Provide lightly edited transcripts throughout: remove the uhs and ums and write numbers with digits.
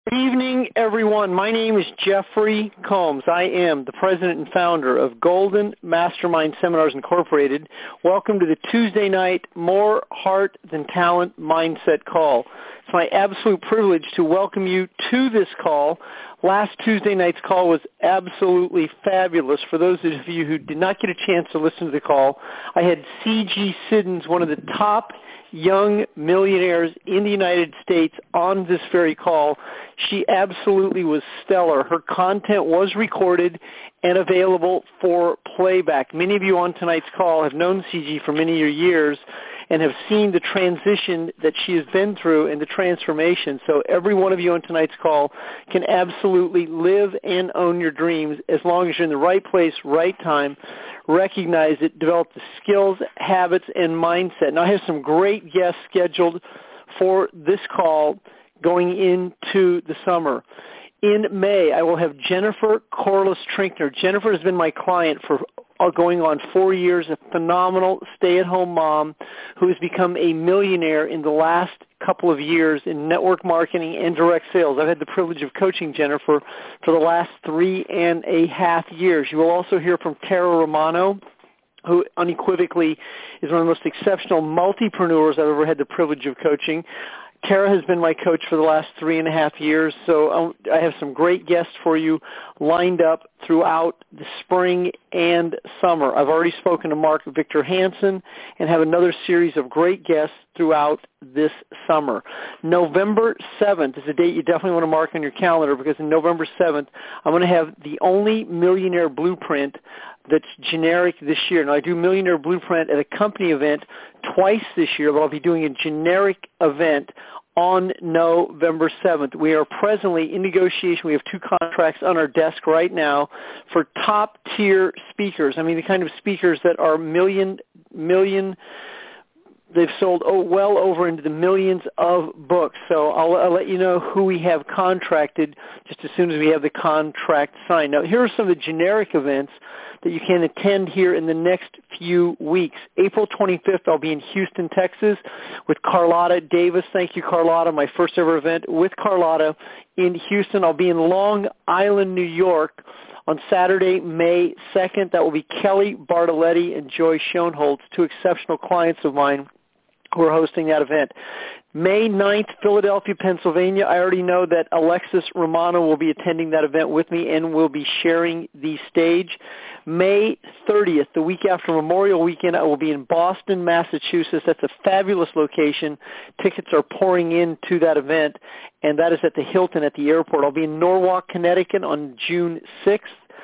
Good evening, everyone. My name is Jeffrey Combs. I am the president and founder of Golden Mastermind Seminars Incorporated. Welcome to the Tuesday night More Heart Than Talent Mindset Call. It's my absolute privilege to welcome you to this call. Last Tuesday night's call was absolutely fabulous. For those of you who did not get a chance to listen to the call, I had C.G. Siddons, one of the top young millionaires in the United States, on this very call. She absolutely was stellar. Her content was recorded and available for playback. Many of you on tonight's call have known CG for many years and have seen the transition that she has been through and the transformation. So every one of you on tonight's call can absolutely live and own your dreams as long as you're in the right place, right time, recognize it, develop the skills, habits, and mindset. Now, I have some great guests scheduled for this call going into the summer. In May, I will have Jennifer Corliss-Trinkner. Jennifer has been my client for going on 4 years, a phenomenal stay-at-home mom who has become a millionaire in the last couple of years in network marketing and direct sales. I've had the privilege of coaching Jennifer for the last 3.5 years. You will also hear from Tara Romano, who unequivocally is one of the most exceptional multipreneurs I've ever had the privilege of coaching. Tara has been my coach for the last 3.5 years, so I have some great guests for you lined up throughout the spring and summer. I've already spoken to Mark Victor Hansen and have another series of great guests throughout this summer. November 7th is a date you definitely want to mark on your calendar, because on November 7th, I'm going to have the only Millionaire Blueprint that's generic this year. Now, I do Millionaire Blueprint at a company event twice this year, but I'll be doing a generic event on November 7th. We are presently in negotiation. We have 2 contracts on our desk right now for top-tier speakers. I mean, the kind of speakers that are million they've sold well over into the millions of books. So I'll let you know who we have contracted just as soon as we have the contract signed. Now, here are some of the generic events that you can attend here in the next few weeks. April 25th, I'll be in Houston, Texas with Carlotta Davis. Thank you, Carlotta, my first ever event with Carlotta in Houston. I'll be in Long Island, New York on Saturday, May 2nd. That will be Kelly Bartoletti and Joy Schoenholtz, 2 exceptional clients of mine who are hosting that event. May 9th, Philadelphia, Pennsylvania. I already know that Alexis Romano will be attending that event with me and will be sharing the stage. May 30th, the week after Memorial Weekend, I will be in Boston, Massachusetts. That's a fabulous location. Tickets are pouring into that event, and that is at the Hilton at the airport. I'll be in Norwalk, Connecticut on June 6th.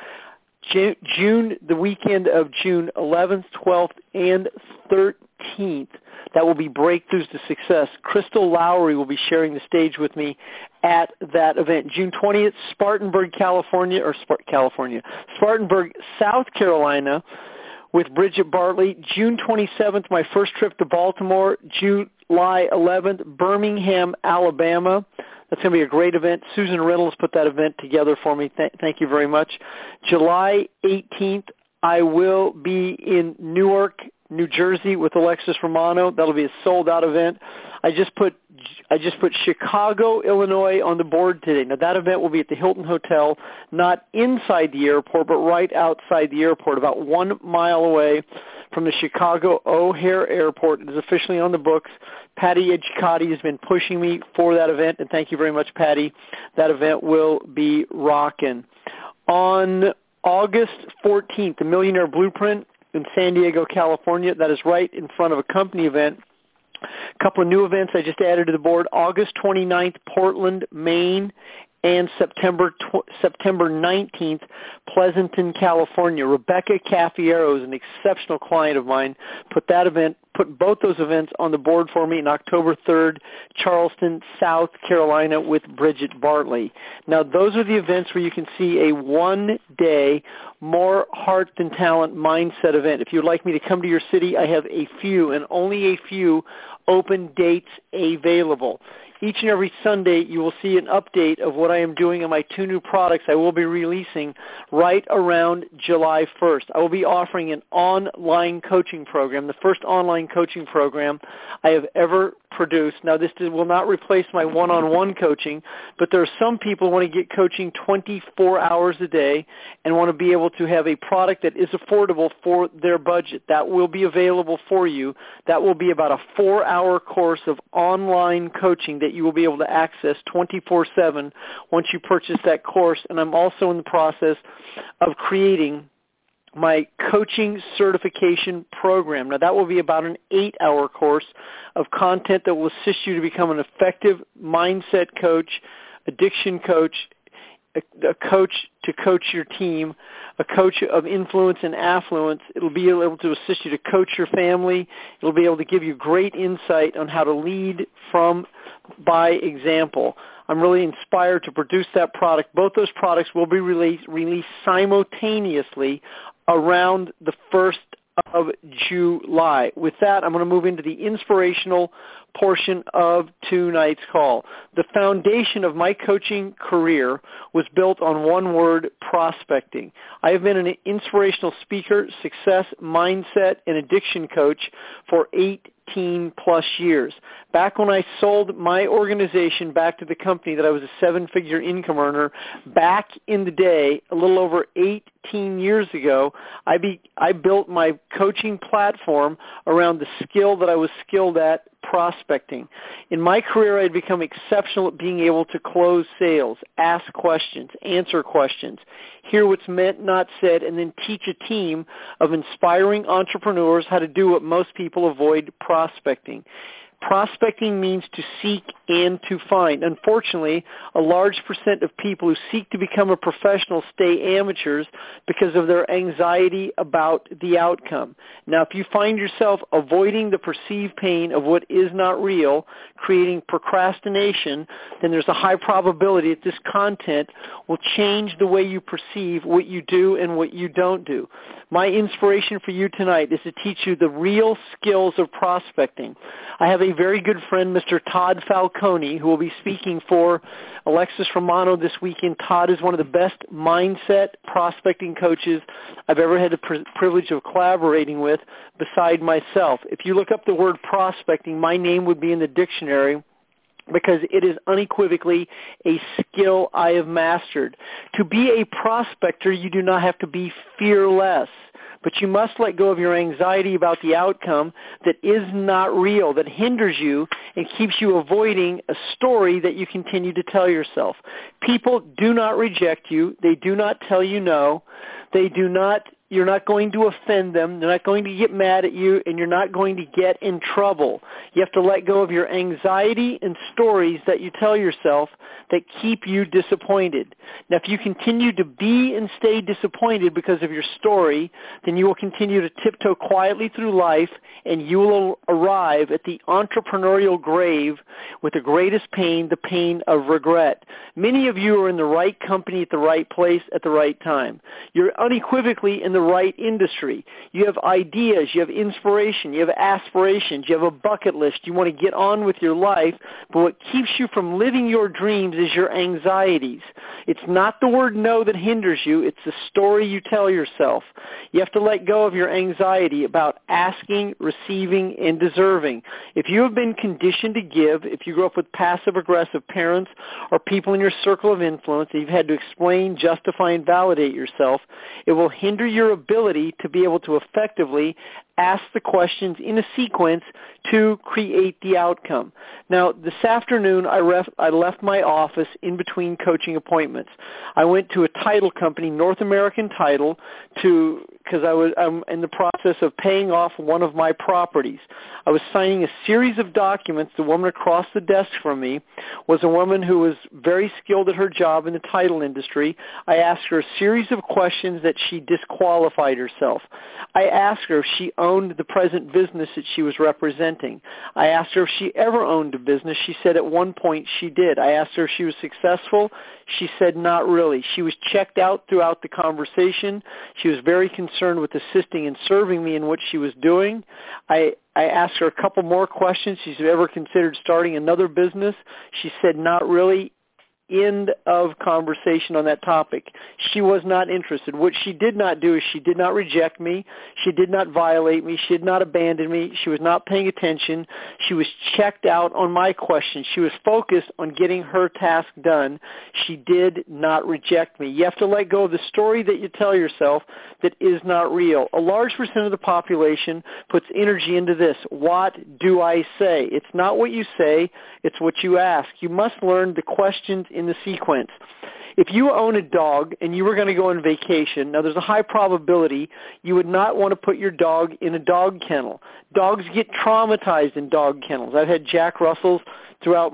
The weekend of June 11th, 12th, and 13th. That will be Breakthroughs to Success. Crystal Lowry will be sharing the stage with me at that event. June 20th, Spartanburg, Spartanburg, South Carolina with Bridget Bartley. June 27th, my first trip to Baltimore. July 11th, Birmingham, Alabama. That's going to be a great event. Susan Reynolds put that event together for me. Thank you very much. July 18th, I will be in Newark, New Jersey with Alexis Romano. That'll be a sold-out event. I just put Chicago, Illinois on the board today. Now, that event will be at the Hilton Hotel, not inside the airport, but right outside the airport, about 1 mile away from the Chicago O'Hare Airport. It is officially on the books. Patty Edgicati has been pushing me for that event, and thank you very much, Patty. That event will be rocking. On August 14th, the Millionaire Blueprint in San Diego, California. That is right in front of a company event. A couple of new events I just added to the board. August 29th, Portland, Maine, and September 19th, Pleasanton, California. Rebecca Caffiero is an exceptional client of mine. Put both those events on the board for me. And October 3rd, Charleston, South Carolina with Bridget Bartley. Now, those are the events where you can see a one-day More Heart Than Talent mindset event. If you'd like me to come to your city, I have a few, and only a few, open dates available. Each and every Sunday, you will see an update of what I am doing on my 2 new products I will be releasing right around July 1st. I will be offering an online coaching program, the first online coaching program I have ever produce. Now, this will not replace my one-on-one coaching, but there are some people who want to get coaching 24 hours a day and want to be able to have a product that is affordable for their budget. That will be available for you. That will be about a 4-hour course of online coaching that you will be able to access 24/7 once you purchase that course. And I'm also in the process of creating my coaching certification program. Now, that will be about an 8-hour course of content that will assist you to become an effective mindset coach, addiction coach, a coach to coach your team, a coach of influence and affluence. It'll be able to assist you to coach your family. It'll be able to give you great insight on how to lead by example. I'm really inspired to produce that product. Both those products will be released simultaneously around the 1st of July. With that, I'm going to move into the inspirational portion of tonight's call. The foundation of my coaching career was built on one word: prospecting. I have been an inspirational speaker, success, mindset, and addiction coach for 18 plus years. Back when I sold my organization back to the company that I was a 7-figure income earner, back in the day, a little over 18 years ago, I built my coaching platform around the skill that I was skilled at, prospecting. In my career, I had become exceptional at being able to close sales, ask questions, answer questions, hear what's meant, not said, and then teach a team of inspiring entrepreneurs how to do what most people avoid: prospecting. Prospecting means to seek and to find. Unfortunately, a large percent of people who seek to become a professional stay amateurs because of their anxiety about the outcome. Now, if you find yourself avoiding the perceived pain of what is not real, creating procrastination, then there's a high probability that this content will change the way you perceive what you do and what you don't do. My inspiration for you tonight is to teach you the real skills of prospecting. I have a very good friend, Mr. Todd Falcone, who will be speaking for Alexis Romano this weekend. Todd is one of the best mindset prospecting coaches I've ever had the privilege of collaborating with beside myself. If you look up the word prospecting, my name would be in the dictionary, because it is unequivocally a skill I have mastered. To be a prospector, you do not have to be fearless, but you must let go of your anxiety about the outcome that is not real, that hinders you and keeps you avoiding a story that you continue to tell yourself. People do not reject you. They do not tell you no. You're not going to offend them. They're not going to get mad at you, and you're not going to get in trouble. You have to let go of your anxiety and stories that you tell yourself that keep you disappointed. Now, if you continue to be and stay disappointed because of your story, then you will continue to tiptoe quietly through life, and you will arrive at the entrepreneurial grave with the greatest pain, the pain of regret. Many of you are in the right company at the right place at the right time. You're unequivocally in the right industry. You have ideas, you have inspiration, you have aspirations, you have a bucket list. You want to get on with your life, but what keeps you from living your dreams is your anxieties. It's not the word no that hinders you, it's the story you tell yourself. You have to let go of your anxiety about asking, receiving, and deserving. If you have been conditioned to give, if you grew up with passive-aggressive parents or people in your circle of influence, and you've had to explain, justify, and validate yourself, it will hinder your ability to be able to effectively ask the questions in a sequence to create the outcome. Now, this afternoon, I left my office in between coaching appointments. I went to a title company, North American Title, because I'm in the process of paying off one of my properties. I was signing a series of documents. The woman across the desk from me was a woman who was very skilled at her job in the title industry. I asked her a series of questions that she disqualified herself. I asked her if she owned the present business that she was representing. I asked her if she ever owned a business. She said at one point she did. I asked her if she was successful. She said not really. She was checked out throughout the conversation. She was very concerned with assisting and serving me in what she was doing. I asked her a couple more questions. She's ever considered starting another business. She said not really. End of conversation on that topic. She was not interested. What she did not do is she did not reject me. She did not violate me. She did not abandon me. She was not paying attention. She was checked out on my question. She was focused on getting her task done. She did not reject me. You have to let go of the story that you tell yourself that is not real. A large percent of the population puts energy into this. What do I say? It's not what you say. It's what you ask. You must learn the questions in the sequence. If you own a dog and you were going to go on vacation, now there's a high probability you would not want to put your dog in a dog kennel. Dogs get traumatized in dog kennels. I've had Jack Russells throughout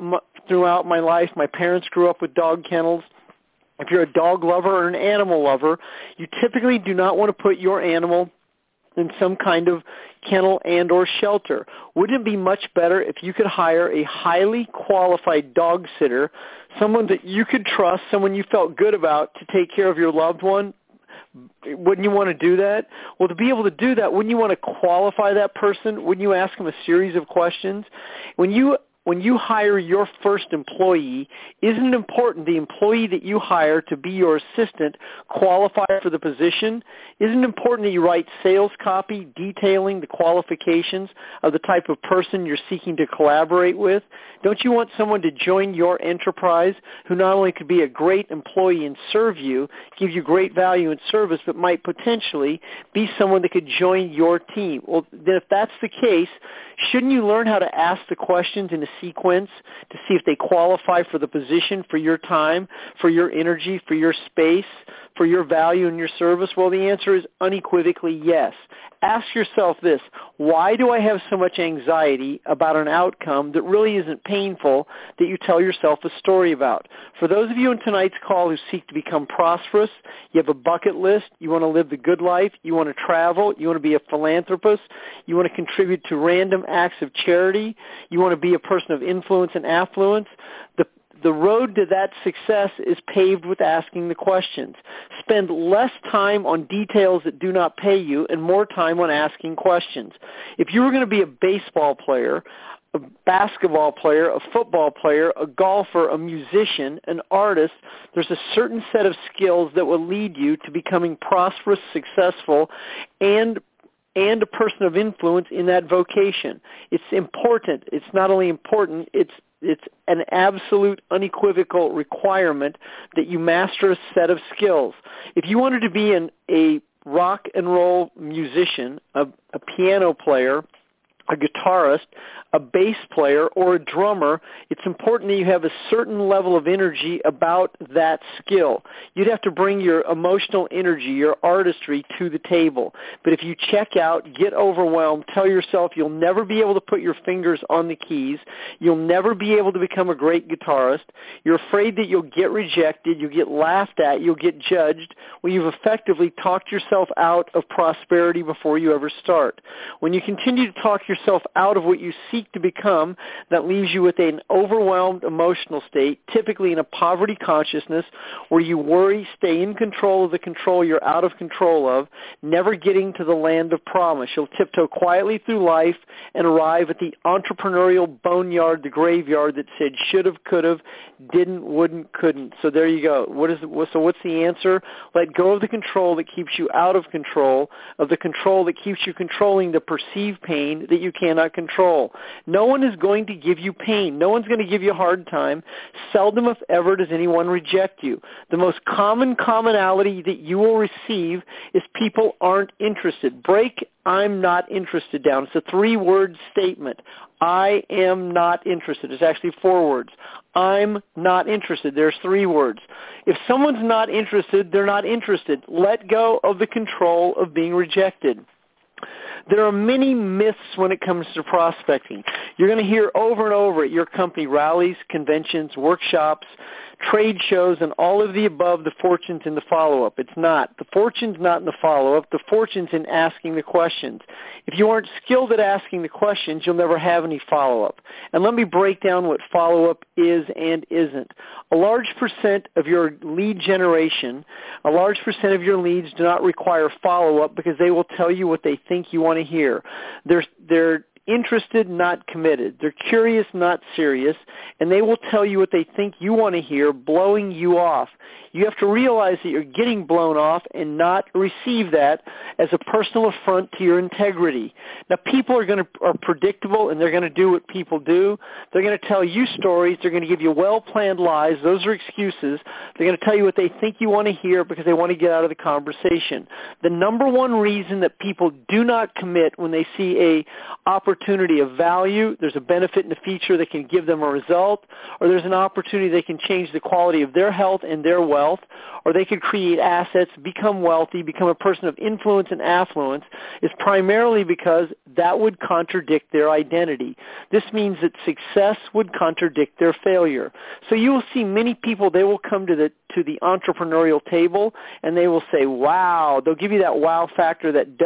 my life. My parents grew up with dog kennels. If you're a dog lover or an animal lover, you typically do not want to put your animal in some kind of kennel and or shelter. Wouldn't it be much better if you could hire a highly qualified dog sitter, someone that you could trust, someone you felt good about to take care of your loved one? Wouldn't you want to do that? Well, to be able to do that, wouldn't you want to qualify that person? Wouldn't you ask them a series of questions? When you hire your first employee, isn't it important the employee that you hire to be your assistant qualify for the position? Isn't it important that you write sales copy detailing the qualifications of the type of person you're seeking to collaborate with? Don't you want someone to join your enterprise who not only could be a great employee and serve you, give you great value and service, but might potentially be someone that could join your team? Well, then if that's the case, shouldn't you learn how to ask the questions in a sequence to see if they qualify for the position, for your time, for your energy, for your space, for your value and your service? Well, the answer is unequivocally yes. Ask yourself this: why do I have so much anxiety about an outcome that really isn't painful that you tell yourself a story about? For those of you in tonight's call who seek to become prosperous, you have a bucket list, you want to live the good life, you want to travel, you want to be a philanthropist, you want to contribute to random acts of charity, you want to be a person of influence and affluence, the road to that success is paved with asking the questions. Spend less time on details that do not pay you and more time on asking questions. If you were going to be a baseball player, a basketball player, a football player, a golfer, a musician, an artist, there's a certain set of skills that will lead you to becoming prosperous, successful, and a person of influence in that vocation. It's important. It's not only important, it's an absolute unequivocal requirement that you master a set of skills. If you wanted to be a rock and roll musician, a piano player, a guitarist, a bass player, or a drummer, it's important that you have a certain level of energy about that skill. You'd have to bring your emotional energy, your artistry to the table. But if you check out, get overwhelmed, tell yourself you'll never be able to put your fingers on the keys, you'll never be able to become a great guitarist, you're afraid that you'll get rejected, you'll get laughed at, you'll get judged, well, you've effectively talked yourself out of prosperity before you ever start. When you continue to talk yourself out of what you seek to become, that leaves you with an overwhelmed emotional state, typically in a poverty consciousness where you worry, stay in control of the control you're out of control of, never getting to the land of promise. You'll tiptoe quietly through life and arrive at the entrepreneurial boneyard, the graveyard that said should have, could have, didn't, wouldn't, couldn't. So there you go. So what's the answer? Let go of the control that keeps you out of control, of the control that keeps you controlling the perceived pain that you cannot control. No one is going to give you pain. No one's going to give you a hard time. Seldom, if ever, does anyone reject you. The most common commonality that you will receive is people aren't interested. Break I'm not interested down. It's a 3-word statement. I am not interested. It's actually 4 words. I'm not interested. There's 3 words. If someone's not interested, they're not interested. Let go of the control of being rejected. There are many myths when it comes to prospecting. You're going to hear over and over at your company rallies, conventions, workshops, trade shows, and all of the above, the fortune's in the follow-up. It's not. The fortune's not in the follow-up. The fortune's in asking the questions. If you aren't skilled at asking the questions, you'll never have any follow-up. And let me break down what follow-up is and isn't. A large percent of your lead generation, a large percent of your leads do not require follow-up because they will tell you what they think you want to hear. They're interested, not committed. They're curious, not serious, and they will tell you what they think you want to hear, blowing you off. You have to realize that you're getting blown off and not receive that as a personal affront to your integrity. Now, people are predictable, and they're going to do what people do. They're going to tell you stories. They're going to give you well-planned lies. Those are excuses. They're going to tell you what they think you want to hear because they want to get out of the conversation. The number one reason that people do not commit when they see a opportunity of value, there's a benefit in the feature that can give them a result, or there's an opportunity that can change the quality of their health and their wealth, or they could create assets, become wealthy, become a person of influence and affluence, is primarily because that would contradict their identity. This means that success would contradict their failure. So you will see many people, they will come to the entrepreneurial table and they will say, wow. They'll give you that wow factor, that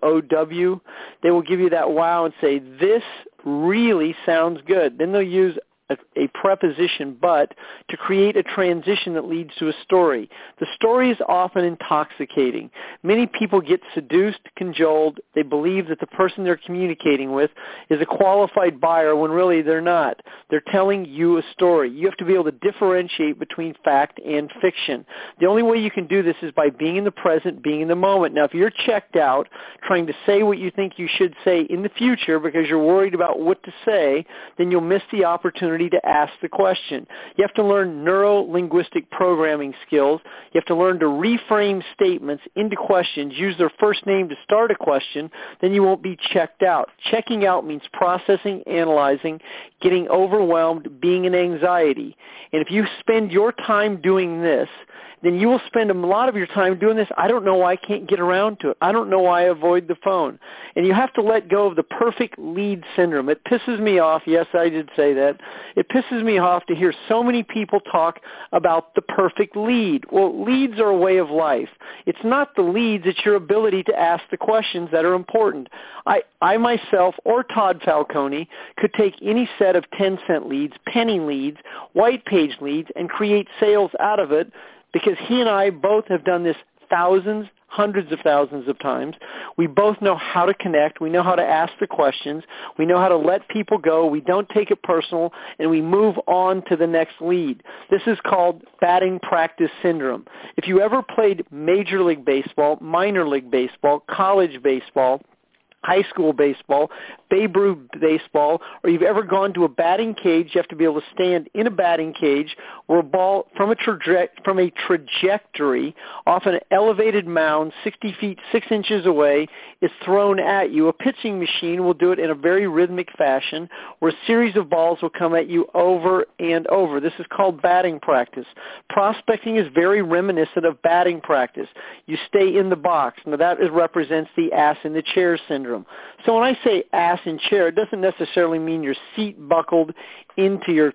W-O-W. They will give you that wow and say, this really sounds good. Then they'll use a preposition but to create a transition that leads to a story. The story is often intoxicating. Many people get seduced, cajoled. They believe that the person they're communicating with is a qualified buyer when really they're not. They're telling you a story. You have to be able to differentiate between fact and fiction. The only way you can do this is by being in the present, being in the moment. Now, if you're checked out trying to say what you think you should say in the future because you're worried about what to say, then you'll miss the opportunity to ask the question. You have to learn neuro-linguistic programming skills. You have to learn to reframe statements into questions, use their first name to start a question, then you won't be checked out. Checking out means processing, analyzing, getting overwhelmed, being in anxiety. And if you spend your time doing this, then you will spend a lot of your time doing this. I don't know why I can't get around to it. I don't know why I avoid the phone. And you have to let go of the perfect lead syndrome. It pisses me off. Yes, I did say that. It pisses me off to hear so many people talk about the perfect lead. Well, leads are a way of life. It's not the leads. It's your ability to ask the questions that are important. I myself or Todd Falcone could take any set of 10-cent leads, penny leads, white page leads, and create sales out of it, because he and I both have done this thousands, hundreds of thousands of times. We both know how to connect. We know how to ask the questions. We know how to let people go. We don't take it personal, and we move on to the next lead. This is called batting practice syndrome. If you ever played Major League Baseball, minor league baseball, college baseball, high school baseball, Babe Ruth baseball, or you've ever gone to a batting cage, you have to be able to stand in a batting cage where a ball from a trajectory off an elevated mound 60 feet 6 inches away is thrown at you. A pitching machine will do it in a very rhythmic fashion where a series of balls will come at you over and over. This is called batting practice. Prospecting is very reminiscent of batting practice. You stay in the box. Now that represents the ass in the chair syndrome. So when I say ass in chair, it doesn't necessarily mean your seat buckled into your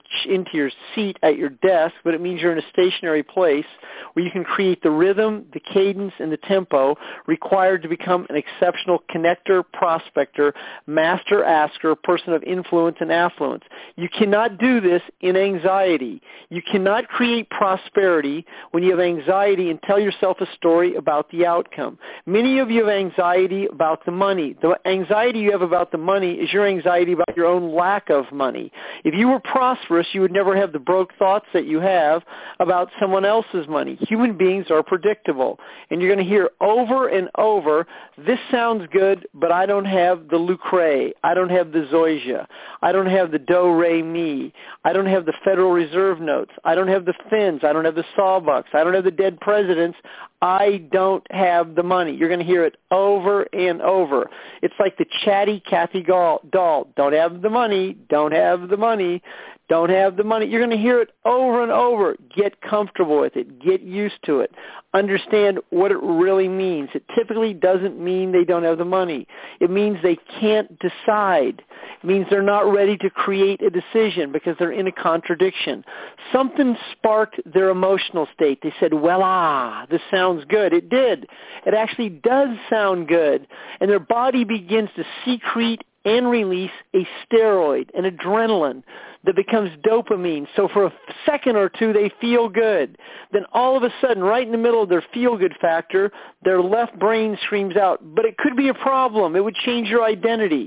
seat at your desk, but it means you're in a stationary place where you can create the rhythm, the cadence, and the tempo required to become an exceptional connector, prospector, master asker, person of influence and affluence. You cannot do this in anxiety. You cannot create prosperity when you have anxiety and tell yourself a story about the outcome. Many of you have anxiety about the money. The anxiety you have about the money is your anxiety about your own lack of money. If you were prosperous, you would never have the broke thoughts that you have about someone else's money. Human beings are predictable. And you're going to hear over and over, this sounds good, but I don't have the Lucre. I don't have the Zoysia. I don't have the Do-Re-Mi. I don't have the Federal Reserve notes. I don't have the Finns. I don't have the Sawbucks. I don't have the dead presidents. I don't have the money. You're going to hear it over and over. It's like the chatty Kathy doll. Don't have the money. Don't have the money. Don't have the money. You're going to hear it over and over. Get comfortable with it. Get used to it. Understand what it really means. It typically doesn't mean they don't have the money. It means they can't decide. It means they're not ready to create a decision because they're in a contradiction. Something sparked their emotional state. They said, well, this sounds good. It did. It actually does sound good. And their body begins to secrete and release a steroid, an adrenaline that becomes dopamine. So for a second or two, they feel good. Then all of a sudden, right in the middle of their feel-good factor, their left brain screams out, but it could be a problem. It would change your identity.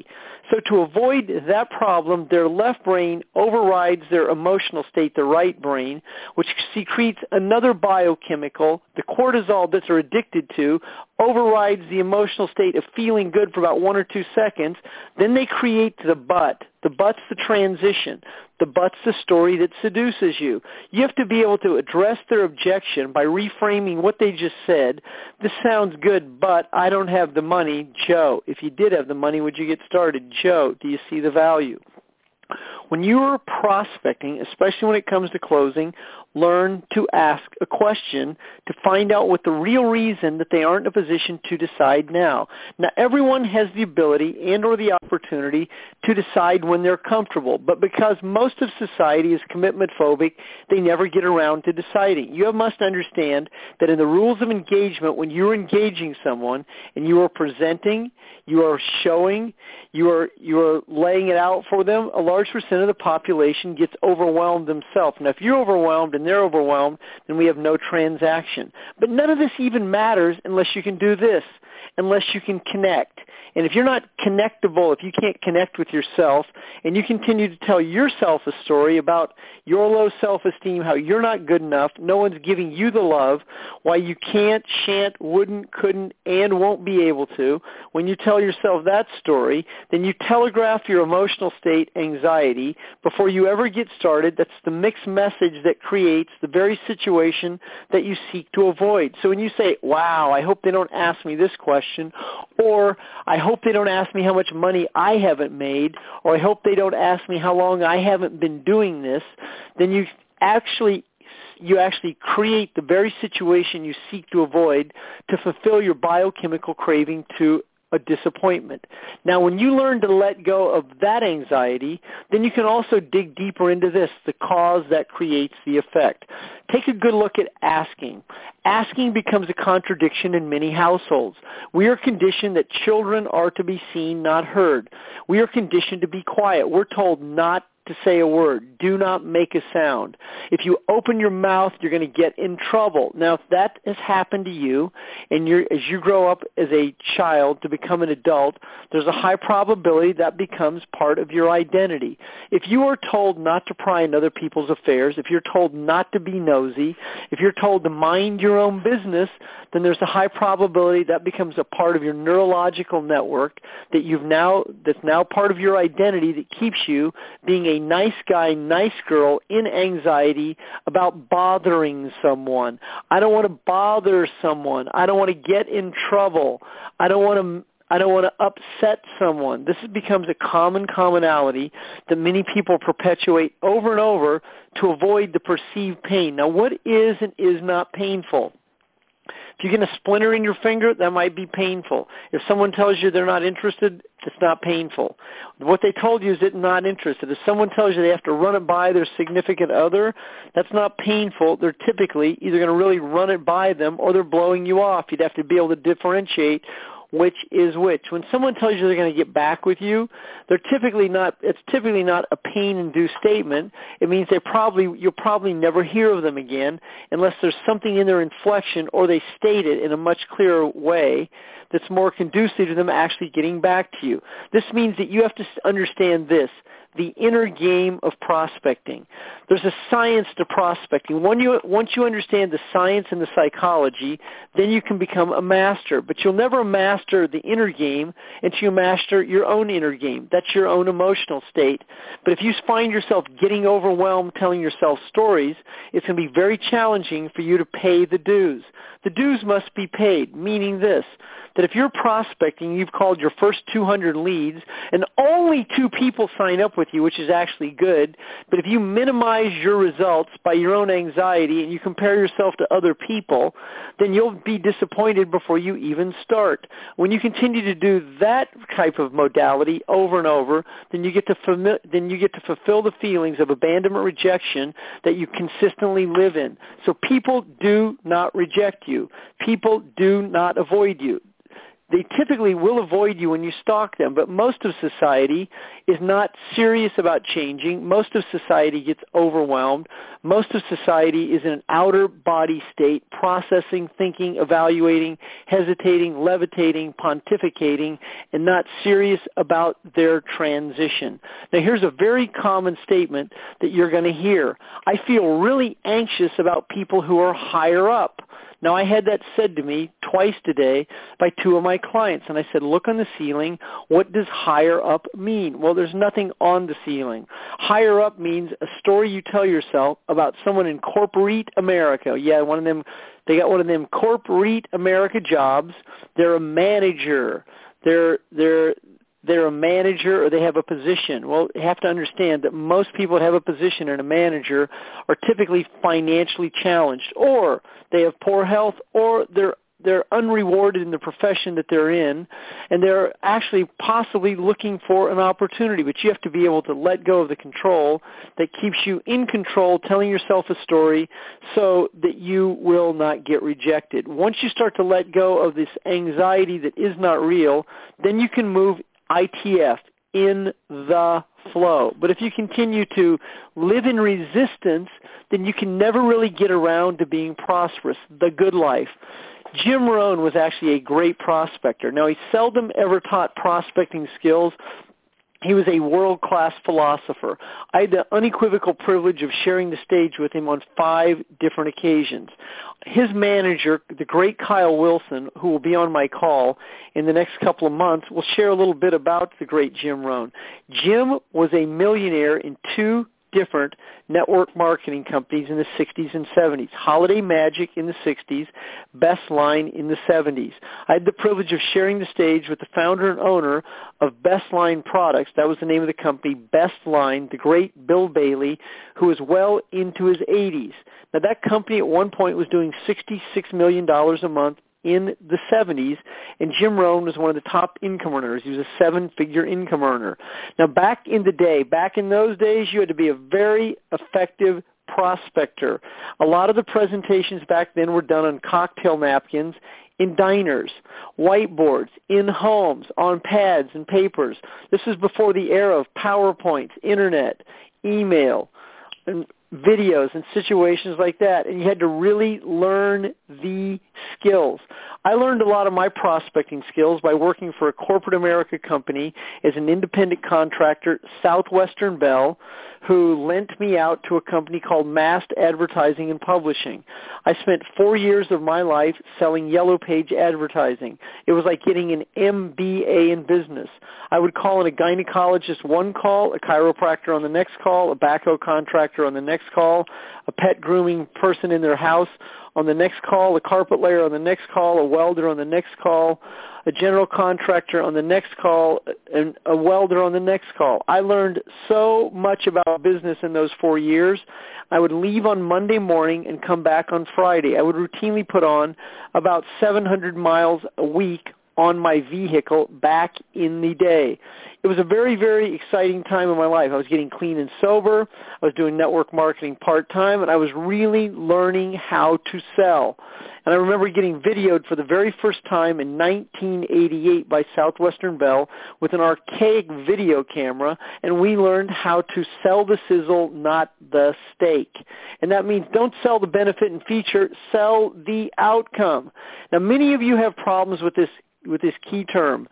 So to avoid that problem, their left brain overrides their emotional state, the right brain, which secretes another biochemical, the cortisol that they're addicted to, overrides the emotional state of feeling good for about 1 or 2 seconds. Then they create the but. The but's the transition. The but's the story that seduces you. You have to be able to address their objection by reframing what they just said. This sounds good, but I don't have the money. Joe, if you did have the money, would you get started? Joe, do you see the value? When you are prospecting, especially when it comes to closing, learn to ask a question to find out what the real reason that they aren't in a position to decide now. Now, everyone has the ability and or the opportunity to decide when they're comfortable, but because most of society is commitment phobic, they never get around to deciding. You must understand that in the rules of engagement, when you're engaging someone and you are presenting, you are showing, you are laying it out for them, a large percent of the population gets overwhelmed themselves. Now, if you're overwhelmed and they're overwhelmed, then we have no transaction. But none of this even matters unless you can do this, unless you can connect. And if you're not connectable, if you can't connect with yourself, and you continue to tell yourself a story about your low self-esteem, how you're not good enough, no one's giving you the love, why you can't, shan't, wouldn't, couldn't, and won't be able to, when you tell yourself that story, then you telegraph your emotional state, anxiety, before you ever get started. That's the mixed message that creates the very situation that you seek to avoid. So when you say, wow, I hope they don't ask me this question, or I hope they don't ask me how much money I haven't made, or I hope they don't ask me how long I haven't been doing this, then you actually create the very situation you seek to avoid to fulfill your biochemical craving to a disappointment. Now, when you learn to let go of that anxiety, then you can also dig deeper into this, the cause that creates the effect. Take a good look at asking. Asking becomes a contradiction in many households. We are conditioned that children are to be seen, not heard. We are conditioned to be quiet. We're told not to say a word. Do not make a sound. If you open your mouth, you're going to get in trouble. Now, if that has happened to you, and as you grow up as a child to become an adult, there's a high probability that becomes part of your identity. If you are told not to pry in other people's affairs, if you're told not to be nosy, if you're told to mind your own business, then there's a high probability that becomes a part of your neurological network that's now part of your identity that keeps you being a nice guy, nice girl in anxiety about bothering someone. I don't want to bother someone. I don't want to get in trouble. I don't want to upset someone. This becomes a commonality that many people perpetuate over and over to avoid the perceived pain. Now, what is and is not painful? If you get a splinter in your finger, that might be painful. If someone tells you they're not interested, it's not painful. What they told you is they're not interested. If someone tells you they have to run it by their significant other, that's not painful. They're typically either going to really run it by them or they're blowing you off. You'd have to be able to differentiate which is which. When someone tells you they're going to get back with you, it's typically not a pain-induced statement. It means you'll probably never hear of them again unless there's something in their inflection or they state it in a much clearer way that's more conducive to them actually getting back to you. This means that you have to understand this, the inner game of prospecting. There's a science to prospecting. Once you understand the science and the psychology, then you can become a master. But you'll never master the inner game until you master your own inner game. That's your own emotional state. But if you find yourself getting overwhelmed telling yourself stories, it's going to be very challenging for you to pay the dues. The dues must be paid, meaning this, that if you're prospecting, you've called your first 200 leads, and only 2 people sign up with you, which is actually good, but if you minimize your results by your own anxiety and you compare yourself to other people, then you'll be disappointed before you even start. When you continue to do that type of modality over and over, then you get to fulfill the feelings of abandonment, rejection that you consistently live in. So people do not reject you. People do not avoid you. they typically will avoid you when you stalk them, but most of society is not serious about changing. Most of society gets overwhelmed. Most of society is in an outer body state, processing, thinking, evaluating, hesitating, levitating, pontificating, and not serious about their transition. Now, here's a very common statement that you're going to hear. I feel really anxious about people who are higher up. Now, I had that said to me twice today by two of my clients, and I said, look on the ceiling. What does higher up mean? Well, there's nothing on the ceiling. Higher up means a story you tell yourself about someone in corporate America. Yeah, they got one of them corporate America jobs. They're a manager. They're a manager or they have a position. Well, you have to understand that most people that have a position and a manager are typically financially challenged, or they have poor health, or they're unrewarded in the profession that they're in, and they're actually possibly looking for an opportunity. But you have to be able to let go of the control that keeps you in control, telling yourself a story so that you will not get rejected. Once you start to let go of this anxiety that is not real, then you can move ITF, in the flow. But if you continue to live in resistance, then you can never really get around to being prosperous, the good life. Jim Rohn was actually a great prospector. Now, he seldom ever taught prospecting skills. He was a world-class philosopher. I had the unequivocal privilege of sharing the stage with him on 5 different occasions. His manager, the great Kyle Wilson, who will be on my call in the next couple of months, will share a little bit about the great Jim Rohn. Jim was a millionaire in 2 different network marketing companies in the 60s and 70s. Holiday Magic in the 60s, Best Line in the 70s. I had the privilege of sharing the stage with the founder and owner of Best Line Products. That was the name of the company, Best Line, the great Bill Bailey, who was well into his 80s. Now, that company at one point was doing $66 million a month in the 70s, and Jim Rohn was one of the top income earners. He was a 7-figure income earner. Now, back in those days, you had to be a very effective prospector. A lot of the presentations back then were done on cocktail napkins, in diners, whiteboards, in homes, on pads and papers. This was before the era of PowerPoints, internet, email, and videos and situations like that, and you had to really learn the skills. I learned a lot of my prospecting skills by working for a corporate America company as an independent contractor, Southwestern Bell, who lent me out to a company called Mast Advertising and Publishing. I spent 4 years of my life selling Yellow Page advertising. It was like getting an MBA in business. I would call in a gynecologist one call, a chiropractor on the next call, a backhoe contractor on the next call, a pet grooming person in their house on the next call, a carpet layer on the next call, a welder on the next call, a general contractor on the next call, and a welder on the next call. I learned so much about business in those 4 years. I would leave on Monday morning and come back on Friday. I would routinely put on about 700 miles a week on my vehicle back in the day. It was a very, very exciting time in my life. I was getting clean and sober. I was doing network marketing part-time, and I was really learning how to sell. And I remember getting videoed for the very first time in 1988 by Southwestern Bell with an archaic video camera, and we learned how to sell the sizzle, not the steak. And that means don't sell the benefit and feature, sell the outcome. Now, many of you have problems with this key term,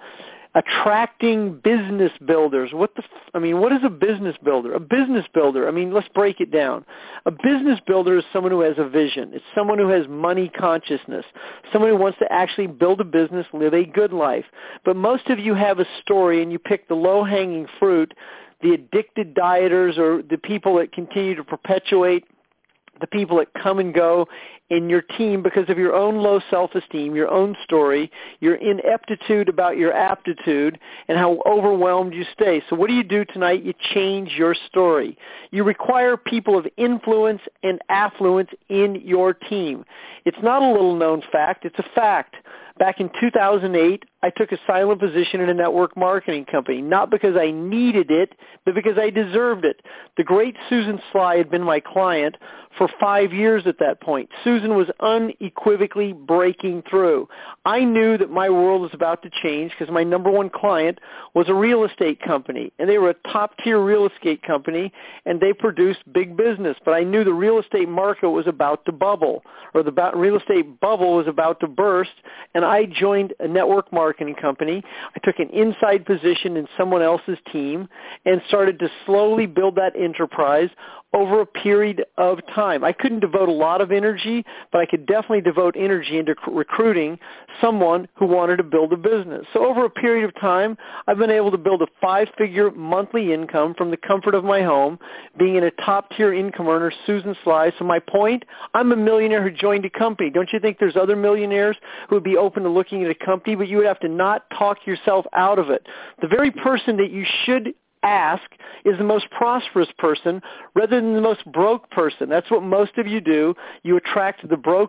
attracting business builders. What is a business builder? A business builder, let's break it down. A business builder is someone who has a vision. It's someone who has money consciousness, someone who wants to actually build a business, live a good life. But most of you have a story, and you pick the low-hanging fruit, the addicted dieters, or the people that continue to perpetuate, the people that come and go in your team because of your own low self-esteem, your own story, your ineptitude about your aptitude, and how overwhelmed you stay. So what do you do tonight? You change your story. You require people of influence and affluence in your team. It's not a little-known fact. It's a fact. Back in 2008, I took a silent position in a network marketing company, not because I needed it, but because I deserved it. The great Susan Sly had been my client for 5 years at that point. Susan was unequivocally breaking through. I knew that my world was about to change because my number one client was a real estate company, and they were a top-tier real estate company, and they produced big business. But I knew the real estate market was about to bubble, or the real estate bubble was about to burst, and I joined a network marketing company. I took an inside position in someone else's team and started to slowly build that enterprise over a period of time. I couldn't devote a lot of energy, but I could definitely devote energy into recruiting someone who wanted to build a business. So over a period of time, I've been able to build a 5-figure monthly income from the comfort of my home, being in a top-tier income earner, Susan Sly. So my point, I'm a millionaire who joined a company. Don't you think there's other millionaires who would be open to looking at a company, but you would have to not talk yourself out of it? The very person that you should ask is the most prosperous person rather than the most broke person. That's what most of you do. You attract the broke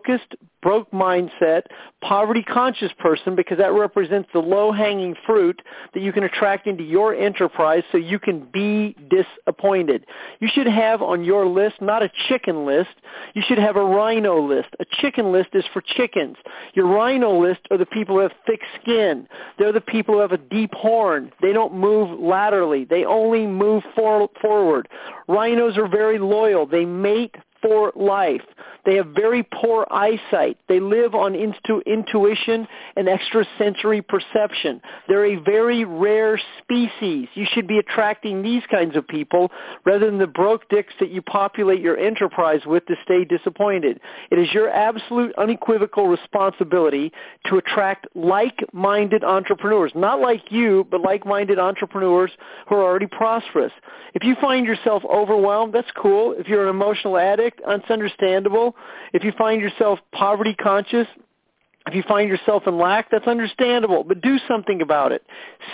mindset, poverty-conscious person because that represents the low-hanging fruit that you can attract into your enterprise so you can be disappointed. You should have on your list not a chicken list. You should have a rhino list. A chicken list is for chickens. Your rhino list are the people who have thick skin. They're the people who have a deep horn. They don't move laterally. They only move forward. Rhinos are very loyal. They mate for life. They have very poor eyesight. They live on intuition and extrasensory perception. They're a very rare species. You should be attracting these kinds of people rather than the broke dicks that you populate your enterprise with to stay disappointed. It is your absolute unequivocal responsibility to attract like-minded entrepreneurs. Not like you, but like-minded entrepreneurs who are already prosperous. If you find yourself overwhelmed, that's cool. If you're an emotional addict, that's understandable. If you find yourself poverty conscious, if you find yourself in lack, that's understandable, but do something about it.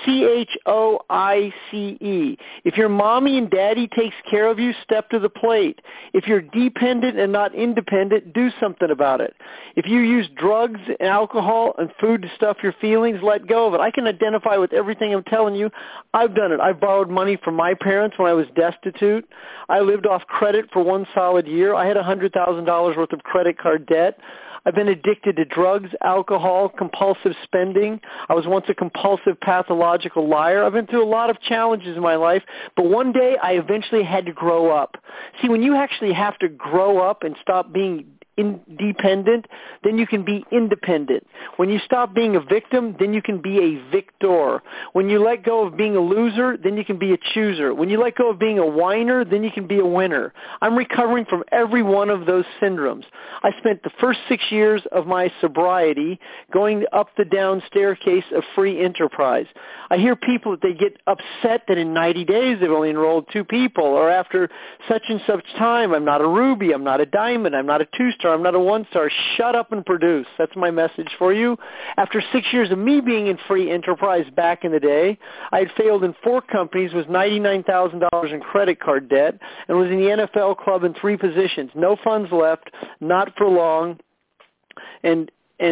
CHOICE. If your mommy and daddy takes care of you, step to the plate. If you're dependent and not independent, do something about it. If you use drugs and alcohol and food to stuff your feelings, let go of it. I can identify with everything I'm telling you. I've done it. I borrowed money from my parents when I was destitute. I lived off credit for one solid year. I had $100,000 worth of credit card debt. I've been addicted to drugs, alcohol, compulsive spending. I was once a compulsive pathological liar. I've been through a lot of challenges in my life, but one day I eventually had to grow up. See, when you actually have to grow up and stop being independent, then you can be independent. When you stop being a victim, then you can be a victor. When you let go of being a loser, then you can be a chooser. When you let go of being a whiner, then you can be a winner. I'm recovering from every one of those syndromes. I spent the first 6 years of my sobriety going up the down staircase of free enterprise. I hear people that they get upset that in 90 days they've only enrolled 2 people, or after such and such time, I'm not a ruby, I'm not a diamond, I'm not a 2-star, I'm not a 1-star. Shut up and produce. That's my message for you. After 6 years of me being in free enterprise back in the day, I had failed in 4 companies, was $99,000 in credit card debt, and was in the NFL club in 3 positions. No funds left, not for long, and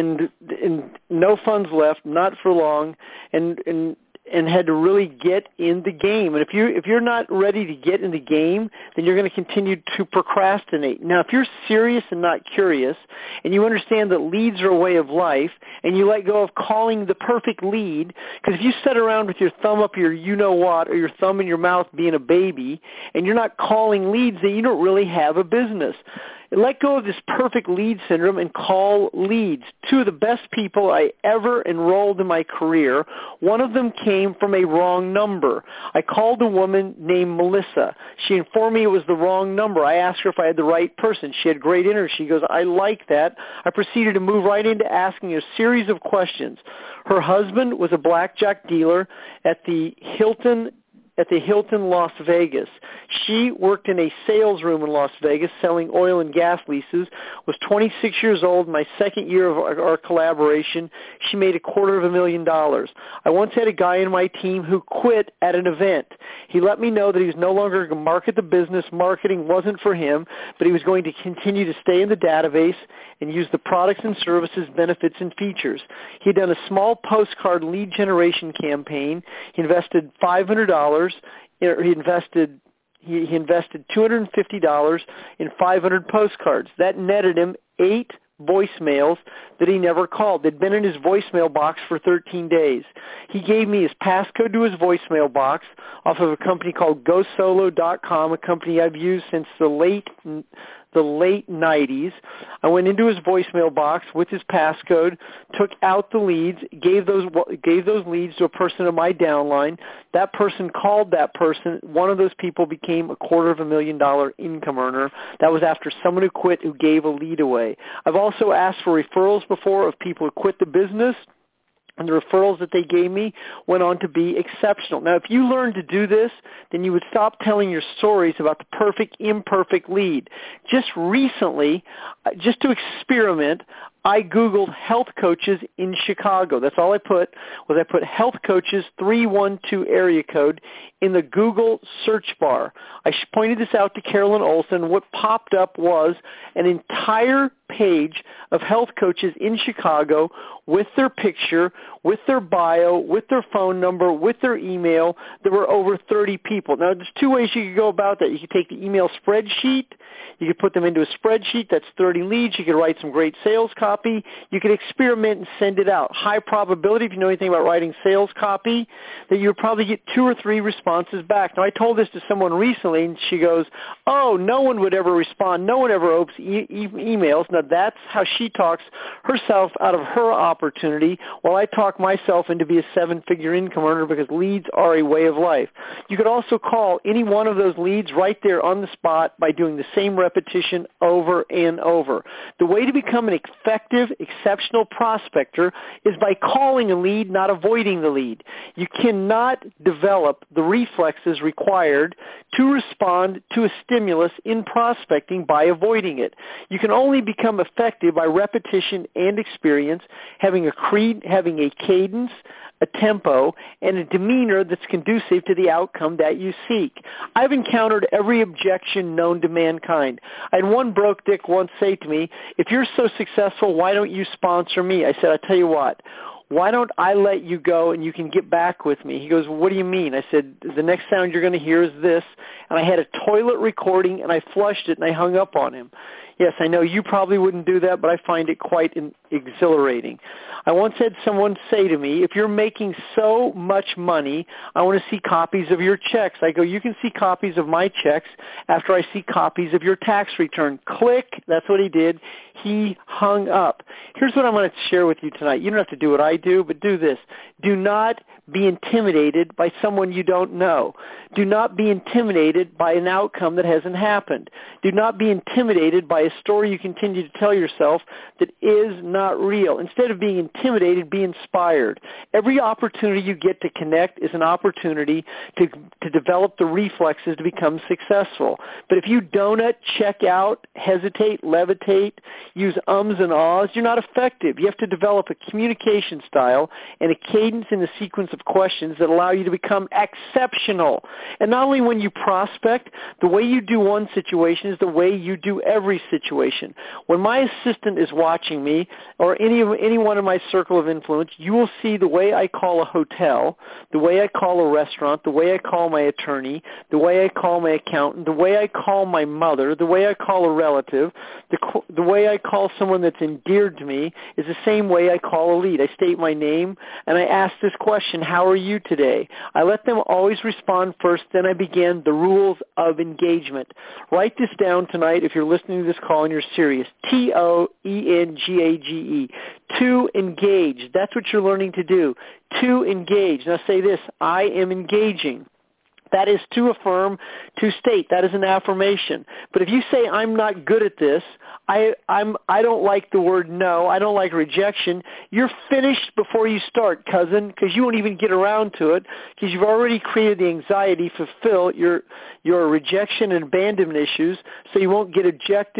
no funds left, not for long, and had to really get in the game. And if you're not ready to get in the game, then you're going to continue to procrastinate. Now, if you're serious and not curious, and you understand that leads are a way of life, and you let go of calling the perfect lead, because if you sit around with your thumb up your you-know-what, or your thumb in your mouth being a baby, and you're not calling leads, then you don't really have a business. Let go of this perfect lead syndrome and call leads. 2 of the best people I ever enrolled in my career, one of them came from a wrong number. I called a woman named Melissa. She informed me it was the wrong number. I asked her if I had the right person. She had great energy. She goes, I like that. I proceeded to move right into asking a series of questions. Her husband was a blackjack dealer at the Hilton at the Hilton Las Vegas. She worked in a sales room in Las Vegas selling oil and gas leases, was 26 years old, my second year of our collaboration. She made $250,000. I once had a guy in my team who quit at an event. He let me know that he was no longer going to market the business. Marketing wasn't for him, but he was going to continue to stay in the database and use the products and services, benefits, and features. He had done a small postcard lead generation campaign. He invested $500. He invested $250 in 500 postcards. That netted him 8 voicemails that he never called. They'd been in his voicemail box for 13 days. He gave me his passcode to his voicemail box off of a company called GoSolo.com, a company I've used since the late 90s. I went into his voicemail box with his passcode, took out the leads, gave those leads to a person in my downline. That person called that person. One of those people became a $250,000 income earner. That was after someone who quit who gave a lead away. I've also asked for referrals before of people who quit the business, and the referrals that they gave me went on to be exceptional. Now, if you learn to do this, then you would stop telling your stories about the perfect, imperfect lead. Just recently, just to experiment, I Googled health coaches in Chicago. That's all I put, was I put health coaches 312 area code in the Google search bar. I pointed this out to Carolyn Olson. What popped up was an entire page of health coaches in Chicago with their picture, with their bio, with their phone number, with their email. There were over 30 people. Now, there's 2 ways you could go about that. You could take the email spreadsheet. You could put them into a spreadsheet. That's 30 leads. You could write some great sales copy. You could experiment and send it out. High probability, if you know anything about writing sales copy, that you would probably get 2 or 3 responses back. Now, I told this to someone recently, and she goes, oh, no one would ever respond. No one ever opens emails. Now, that's how she talks herself out of her opportunity, while I talk myself into be a 7-figure income earner, because leads are a way of life. You could also call any one of those leads right there on the spot by doing the same repetition over and over. The way to become an effective, exceptional prospector is by calling a lead, not avoiding the lead. You cannot develop the reflexes required to respond to a stimulus in prospecting by avoiding it. You can only become effective by repetition and experience, having a cadence, a tempo, and a demeanor that's conducive to the outcome that you seek. I've encountered every objection known to mankind. I had one broke dick once say to me, if you're so successful, why don't you sponsor me? I said, I'll tell you what. Why don't I let you go and you can get back with me? He goes, well, what do you mean? I said, the next sound you're going to hear is this. And I had a toilet recording, and I flushed it, and I hung up on him. Yes, I know you probably wouldn't do that, but I find it quite exhilarating. I once had someone say to me, if you're making so much money, I want to see copies of your checks. I go, you can see copies of my checks after I see copies of your tax return. Click. That's what he did. He hung up. Here's what I'm going to share with you tonight. You don't have to do what I do, but do this. Do not be intimidated by someone you don't know. Do not be intimidated by an outcome that hasn't happened. Do not be intimidated by a story you continue to tell yourself that is not real. Instead of being intimidated, be inspired. Every opportunity you get to connect is an opportunity to develop the reflexes to become successful. But if you donut, check out, hesitate, levitate, use ums and ahs, you're not effective. You have to develop a communication style and a cadence in the sequence of questions that allow you to become exceptional. And not only when you prospect, the way you do one situation is the way you do every situation. When my assistant is watching me, or anyone in my circle of influence, you will see the way I call a hotel, the way I call a restaurant, the way I call my attorney, the way I call my accountant, the way I call my mother, the way I call a relative, the way I call someone that's endeared to me is the same way I call a lead. I state my name, and I ask this question, how are you today? I let them always respond first, then I begin the rules of engagement. Write this down tonight if you're listening to this call and you're serious. TOENGAGE. To engage. That's what you're learning to do. To engage. Now say this, I am engaging. That is to affirm, to state. That is an affirmation. But if you say, I'm not good at this, I don't like the word no, I don't like rejection, you're finished before you start, cousin, because you won't even get around to it because you've already created the anxiety to fulfill your rejection and abandonment issues, so you won't get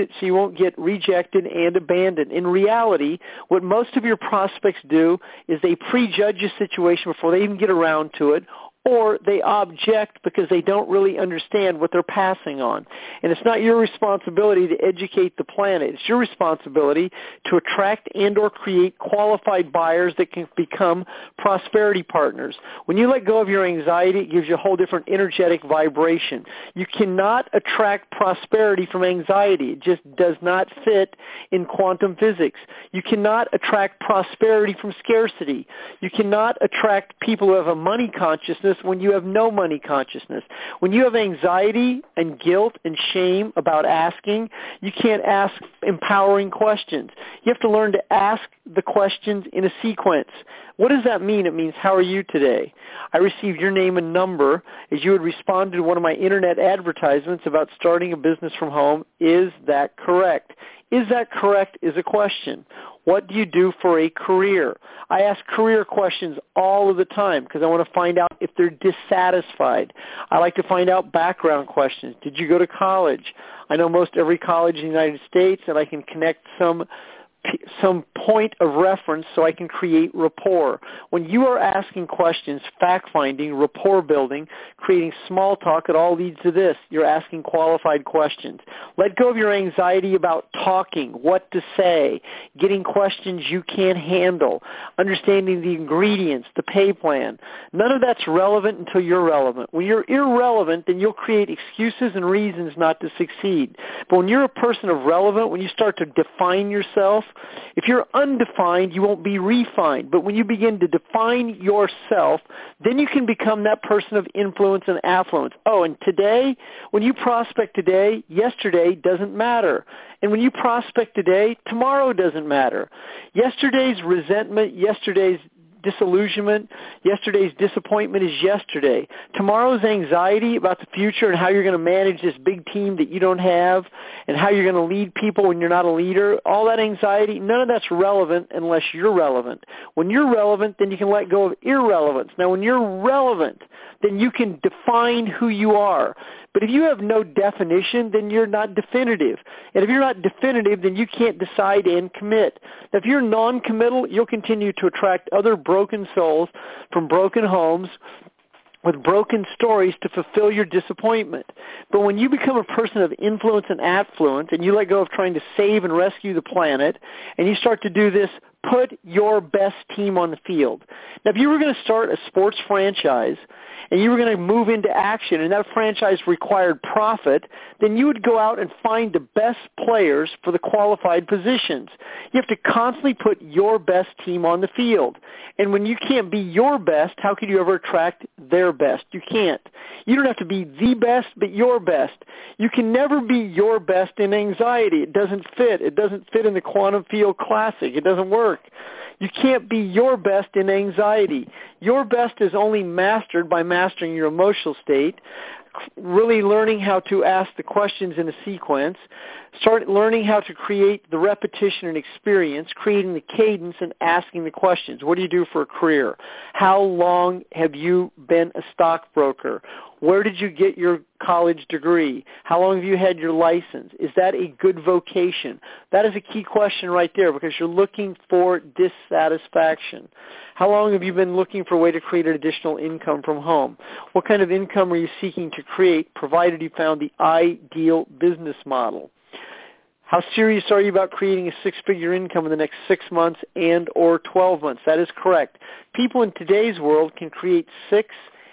rejected and abandoned. In reality, what most of your prospects do is they prejudge a situation before they even get around to it, or they object because they don't really understand what they're passing on. And it's not your responsibility to educate the planet. It's your responsibility to attract and or create qualified buyers that can become prosperity partners. When you let go of your anxiety, it gives you a whole different energetic vibration. You cannot attract prosperity from anxiety. It just does not fit in quantum physics. You cannot attract prosperity from scarcity. You cannot attract people who have a money consciousness when you have no money consciousness. When you have anxiety and guilt and shame about asking, you can't ask empowering questions. You have to learn to ask the questions in a sequence. What does that mean? It means, how are you today? I received your name and number as you had responded to one of my internet advertisements about starting a business from home. Is that correct? Is that correct is a question. What do you do for a career? I ask career questions all of the time because I want to find out if they're dissatisfied. I like to find out background questions. Did you go to college? I know most every college in the United States, and I can connect some point of reference so I can create rapport. When you are asking questions, fact-finding, rapport building, creating small talk, it all leads to this. You're asking qualified questions. Let go of your anxiety about talking, what to say, getting questions you can't handle, understanding the ingredients, the pay plan. None of that's relevant until you're relevant. When you're irrelevant, then you'll create excuses and reasons not to succeed. But when you're a person of relevant, when you start to define yourself, if you're undefined, you won't be refined. But when you begin to define yourself, then you can become that person of influence and affluence. Oh, and today, when you prospect today, yesterday doesn't matter. And when you prospect today, tomorrow doesn't matter. Yesterday's resentment, yesterday's disillusionment, yesterday's disappointment is yesterday. Tomorrow's anxiety about the future and how you're going to manage this big team that you don't have and how you're going to lead people when you're not a leader, all that anxiety, none of that's relevant unless you're relevant. When you're relevant, then you can let go of irrelevance. Now, when you're relevant, then you can define who you are. But if you have no definition, then you're not definitive. And if you're not definitive, then you can't decide and commit. Now, if you're non-committal, you'll continue to attract other broken souls from broken homes with broken stories to fulfill your disappointment. But when you become a person of influence and affluence and you let go of trying to save and rescue the planet and you start to do this, put your best team on the field. Now, if you were going to start a sports franchise and you were going to move into action and that franchise required profit, then you would go out and find the best players for the qualified positions. You have to constantly put your best team on the field. And when you can't be your best, how could you ever attract their best? You can't. You don't have to be the best, but your best. You can never be your best in anxiety. It doesn't fit. It doesn't fit in the quantum field classic. It doesn't work. You can't be your best in anxiety. Your best is only mastered by mastering your emotional state, really learning how to ask the questions in a sequence, start learning how to create the repetition and experience, creating the cadence and asking the questions. What do you do for a career? How long have you been a stockbroker? Where did you get your college degree? How long have you had your license? Is that a good vocation? That is a key question right there because you're looking for dissatisfaction. How long have you been looking for a way to create an additional income from home? What kind of income are you seeking to create, provided you found the ideal business model? How serious are you about creating a six-figure income in the next 6 months and or 12 months? That is correct. People in today's world can create 6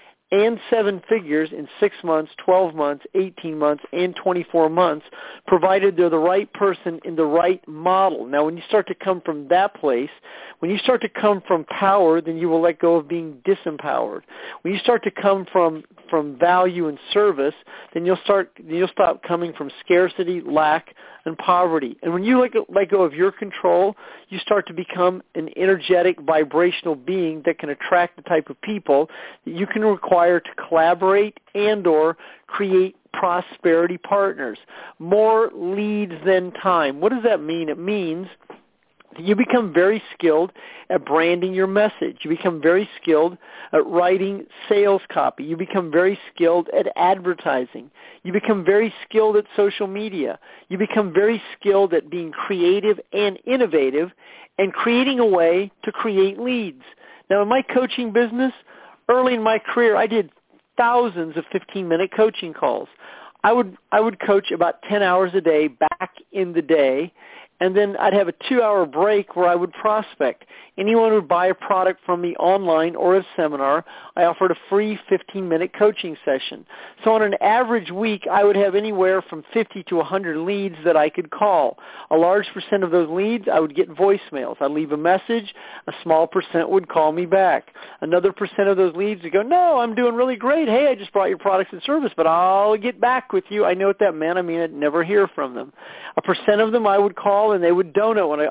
and 7 figures in 6 months, 12 months, 18 months, and 24 months, provided they're the right person in the right model. Now, when you start to come from that place, when you start to come from power, then you will let go of being disempowered. When you start to come from value and service, then you'll stop coming from scarcity, lack, than poverty. And when you let go of your control, you start to become an energetic, vibrational being that can attract the type of people that you can require to collaborate and or create prosperity partners. More leads than time. What does that mean? It means you become very skilled at branding your message. You become very skilled at writing sales copy. You become very skilled at advertising. You become very skilled at social media. You become very skilled at being creative and innovative and creating a way to create leads. Now, in my coaching business, early in my career, I did thousands of 15-minute coaching calls. I would coach about 10 hours a day back in the day, and then I'd have a 2-hour break where I would prospect. Anyone who would buy a product from me online or a seminar, I offered a free 15-minute coaching session. So on an average week, I would have anywhere from 50 to 100 leads that I could call. A large percent of those leads, I would get voicemails. I'd leave a message. A small percent would call me back. Another percent of those leads would go, no, I'm doing really great. Hey, I just brought your products and service, but I'll get back with you. I know what that meant. I mean, I'd never hear from them. A percent of them I would call, and they would donut when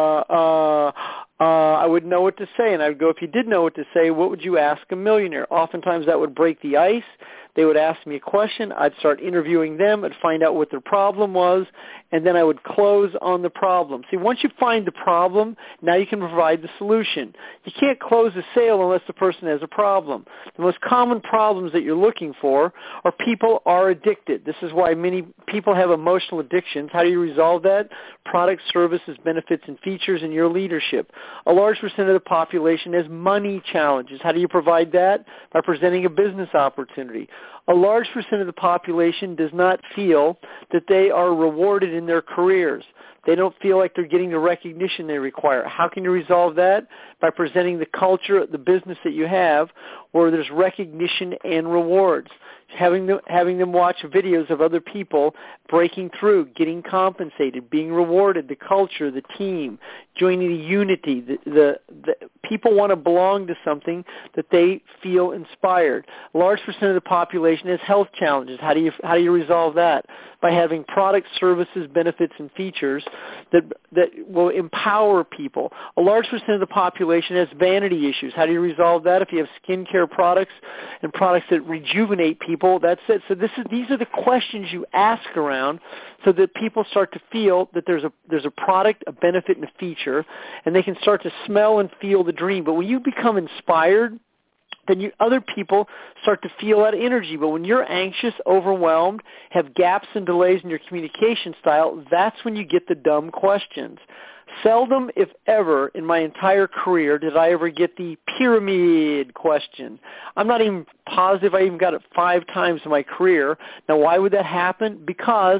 I would know what to say, and I would go, if you did know what to say, what would you ask a millionaire? Oftentimes that would break the ice. They would ask me a question. I'd start interviewing them. I'd find out what their problem was, and then I would close on the problem. See, once you find the problem, now you can provide the solution. You can't close a sale unless the person has a problem. The most common problems that you're looking for are people are addicted. This is why many people have emotional addictions. How do you resolve that? Products, services, benefits, and features in your leadership. A large percent of the population has money challenges. How do you provide that? By presenting a business opportunity. A large percent of the population does not feel that they are rewarded in their careers. They don't feel like they're getting the recognition they require. How can you resolve that? By presenting the culture, the business that you have, where there's recognition and rewards. Having them watch videos of other people breaking through, getting compensated, being rewarded, the culture, the team, joining the unity. The people want to belong to something that they feel inspired. A large percent of the population has health challenges. How do you resolve that? By having products, services, benefits, and features that will empower people. A large percent of the population has vanity issues. How do you resolve that? If you have skincare products and products that rejuvenate people, that's it. So these are the questions you ask around so that people start to feel that there's a product, a benefit, and a feature, and they can start to smell and feel the dream. But when you become inspired, then other people start to feel that energy. But when you're anxious, overwhelmed, have gaps and delays in your communication style, that's when you get the dumb questions. Seldom, if ever, in my entire career did I ever get the pyramid question. I'm not even positive I even got it 5 times in my career. Now, why would that happen? Because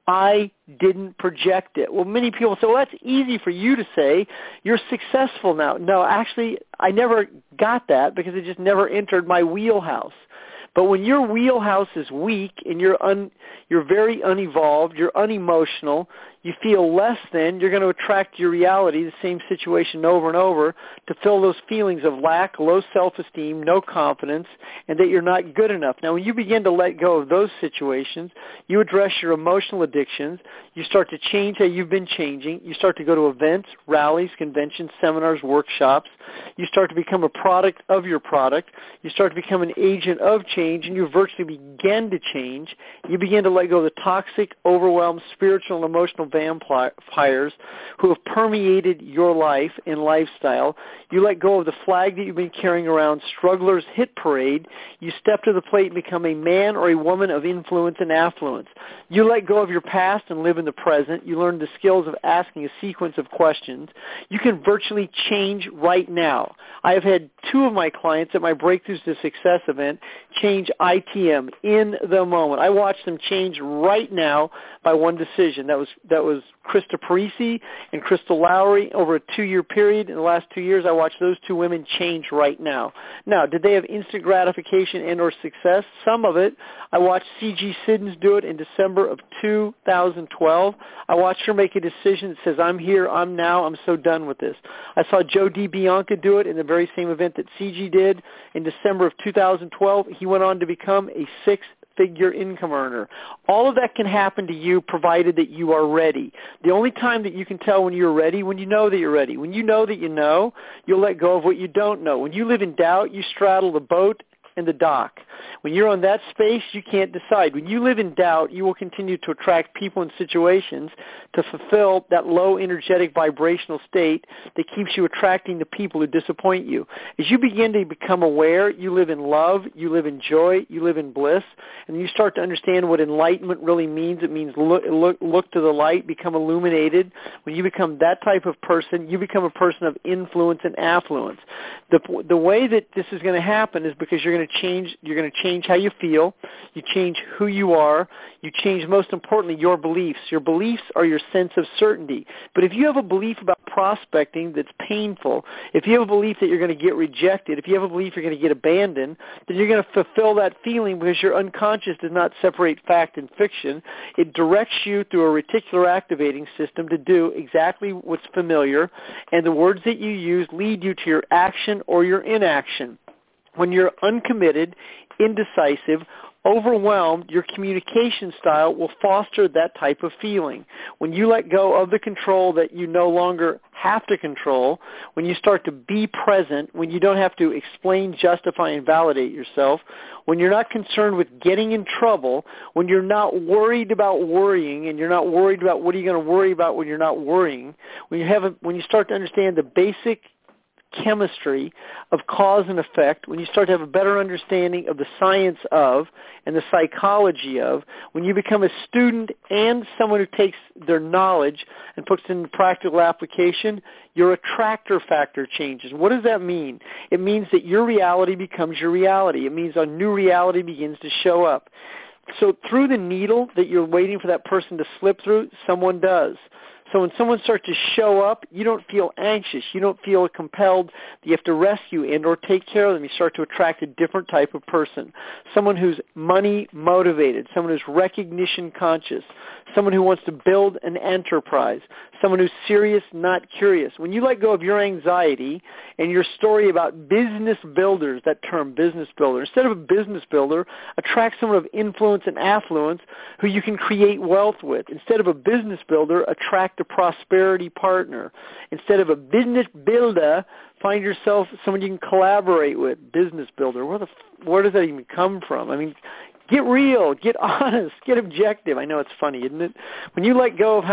I didn't project it. Well, many people say, well, that's easy for you to say. You're successful now. No, actually, I never got that because it just never entered my wheelhouse. But when your wheelhouse is weak and you're very unevolved, you're unemotional, you feel less than, you're going to attract to your reality the same situation over and over to fill those feelings of lack, low self-esteem, no confidence, and that you're not good enough. Now, when you begin to let go of those situations, you address your emotional addictions, you start to change how you've been changing, you start to go to events, rallies, conventions, seminars, workshops, you start to become a product of your product, you start to become an agent of change, and you virtually begin to change. You begin to let go of the toxic, overwhelmed, spiritual and emotional vampires who have permeated your life and lifestyle. You let go of the flag that you've been carrying around, struggler's hit parade. You step to the plate and become a man or a woman of influence and affluence. You let go of your past and live in the present. You learn the skills of asking a sequence of questions. You can virtually change right now. I have had 2 of my clients at my Breakthroughs to Success event change ITM in the moment. I watched them change right now by one decision. That was Krista Parisi and Crystal Lowry over a 2-year period. In the last 2 years, I watched those 2 women change right now. Now, did they have instant gratification and or success? Some of it. I watched C.G. Siddons do it in December of 2012. I watched her make a decision that says, I'm here, I'm now, I'm so done with this. I saw Joe DiBianca do it in the very same event that C.G. did in December of 2012. He went on to become a 6 seven-figure income earner. All of that can happen to you provided that you are ready. The only time that you can tell when you're ready, when you know that you're ready. When you know that you know, you'll let go of what you don't know. When you live in doubt, you straddle the boat and the dock. When you're on that space, you can't decide. When you live in doubt, you will continue to attract people and situations to fulfill that low energetic vibrational state that keeps you attracting the people who disappoint you. As you begin to become aware, you live in love, you live in joy, you live in bliss, and you start to understand what enlightenment really means. It means look to the light, become illuminated. When you become that type of person, you become a person of influence and affluence. The way that this is going to happen is because you're going to change how you feel, you change who you are, you change, most importantly, your beliefs. Your beliefs are your sense of certainty. But if you have a belief about prospecting that's painful, if you have a belief that you're going to get rejected, if you have a belief you're going to get abandoned, then you're going to fulfill that feeling because your unconscious does not separate fact and fiction. It directs you through a reticular activating system to do exactly what's familiar, and the words that you use lead you to your action or your inaction. When you're uncommitted, indecisive, overwhelmed, your communication style will foster that type of feeling. When you let go of the control that you no longer have to control, when you start to be present, when you don't have to explain, justify, and validate yourself, when you're not concerned with getting in trouble, when you're not worried about worrying, and you're not worried about what are you going to worry about when you're not worrying, when you start to understand the basic chemistry of cause and effect, when you start to have a better understanding of the science of and the psychology of, when you become a student and someone who takes their knowledge and puts it into practical application, your attractor factor changes. What does that mean? It means that your reality becomes your reality. It means a new reality begins to show up. So through the needle that you're waiting for that person to slip through, someone does. So when someone starts to show up, you don't feel anxious. You don't feel compelled that you have to rescue and or take care of them. You start to attract a different type of person, someone who's money motivated, someone who's recognition conscious, someone who wants to build an enterprise, someone who's serious, not curious. When you let go of your anxiety and your story about business builders, that term business builder, instead of a business builder, attract someone of influence and affluence who you can create wealth with. Instead of a business builder, attract a prosperity partner. Instead of a business builder, find yourself someone you can collaborate with. Business builder. Where does that even come from? I mean, get real, get honest, get objective. I know it's funny, isn't it? When you let go of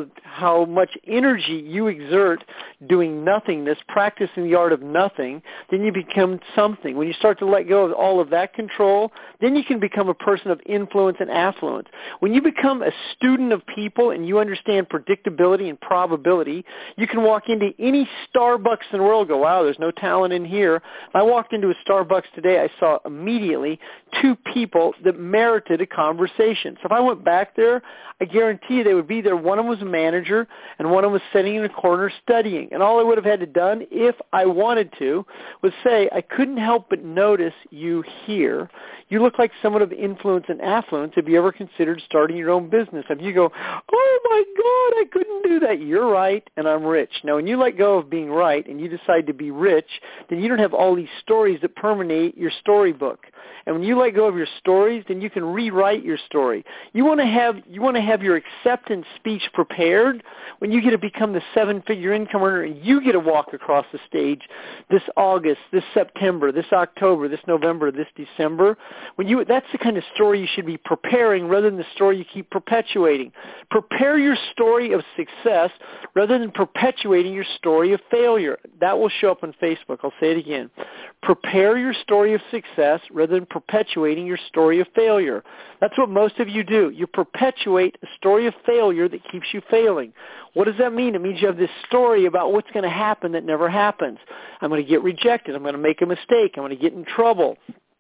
how much energy you exert doing nothingness, practicing the art of nothing, then you become something. When you start to let go of all of that control, then you can become a person of influence and affluence. When you become a student of people and you understand predictability and probability, you can walk into any Starbucks in the world and go, wow, there's no talent in here. I walked into a Starbucks today, I saw immediately two people that merited a conversation. So if I went back there, I guarantee you they would be there. One of them was a manager, and one of them was sitting in a corner studying. And all I would have had to done, if I wanted to, was say, I couldn't help but notice you here. You look like someone of influence and affluence. Have you ever considered starting your own business? If you go, oh my God, I couldn't do that. You're right, and I'm rich. Now, when you let go of being right and you decide to be rich, then you don't have all these stories that permeate your storybook. And when you let go of your stories, then you can rewrite your story. You want to have your acceptance speech prepared when you get to become the seven-figure income earner and you get to walk across the stage this August, this September, this October, this November, this December. That's the kind of story you should be preparing rather than the story you keep perpetuating. Prepare your story of success rather than perpetuating your story of failure. That will show up on Facebook. I'll say it again. Prepare your story of success rather than perpetuating your story of failure. That's what most of you do. You perpetuate a story of failure that keeps you failing. What does that mean? It means you have this story about what's going to happen that never happens. I'm going to get rejected. I'm going to make a mistake. I'm going to get in trouble.